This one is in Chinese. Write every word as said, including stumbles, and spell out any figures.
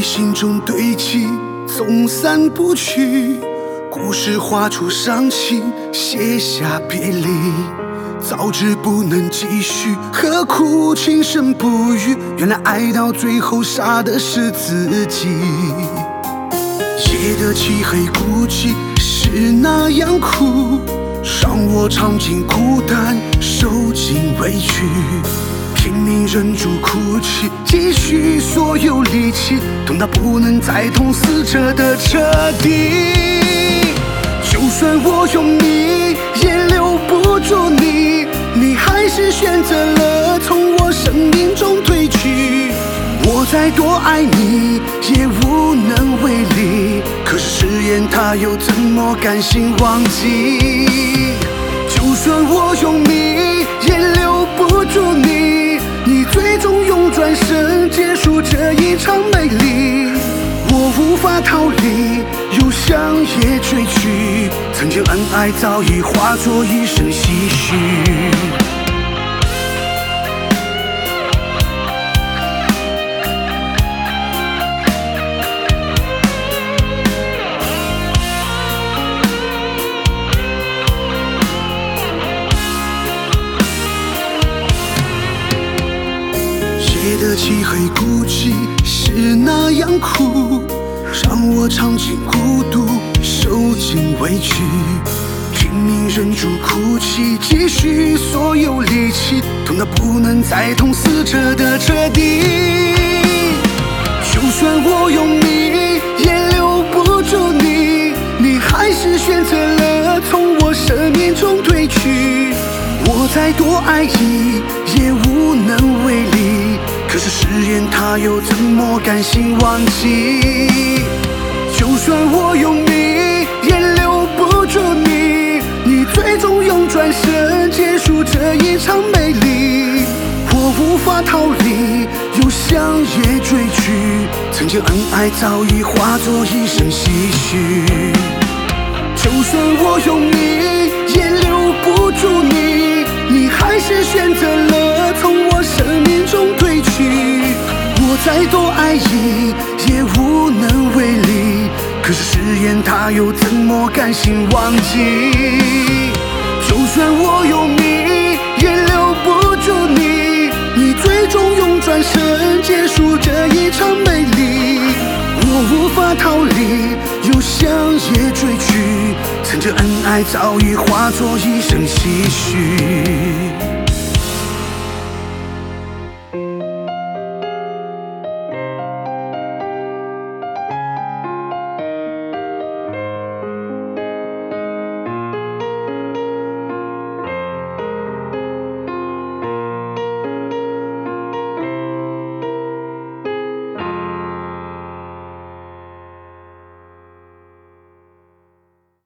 你心中堆积，总散不去。故事画出伤情，写下别离。早知不能继续，何苦情深不渝？原来爱到最后，杀的是自己。夜的漆黑孤寂是那样苦，让我尝尽孤单，受尽委屈。拼命忍住哭泣，积蓄所有力气，痛到不能再痛，撕扯的彻底。就算我用力也留不住你，你还是选择了从我生命中退去。我再多爱你也无能为力，可是誓言它又怎么甘心忘记？就算我用力也留不住你，你最终用转身结束这一场美丽。我无法逃离，又想也追去，曾经恩爱早已化作一声唏嘘。夜的漆黑孤寂是那样苦，让我尝尽孤独，受尽委屈。拼命忍住哭泣，积蓄所有力气，痛到不能再痛，撕扯的彻底。就算我用力也留不住你，你还是选择了从我生命中退去。我再多爱你也无能为力，可是誓言它又怎么甘心忘记？就算我用力也留不住你，你最终用转身结束这一场美丽。我无法逃离，又想也追去，曾经恩爱早已化作一声唏嘘。就算我用力也留不住你，你还是选择了从我生命中退去。我再多爱你也无能为力，可是誓言它又怎么甘心忘记？就算我用力也留不住你，你最终用转身结束这一场美丽。我无法逃离，又想也追去，曾经恩爱早已化作一声唏嘘。